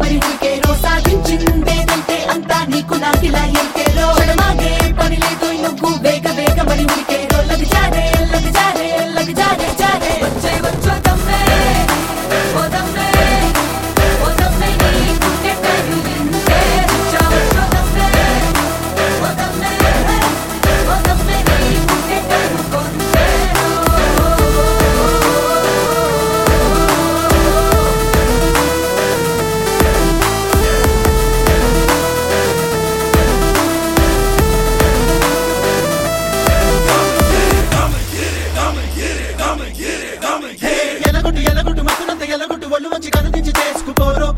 మరి ఉరికేరో సాధించిందేదంటే అంతా నీకు నాకిలా ఎంకేరో పడమాగే పని లేదు నువ్వు వేగ వేగ మరి ఉరికేరో లగ జారే లగ జారే లగ జారే జారే వచ్చే వచ్చో దమ్మే ఓ దమ్మే ఓ దమ్మే నీ గుండె కదిలిందే వచ్చా వచ్చో దమ్మే ఓ దమ్మే ఓ దమ్మే నీ గుండె కదుకొందే ఎలగొట్టు మక్కునంత ఎలగొట్టు ఒళ్ళు వచ్చి కనిపించి చేసుకుపోరో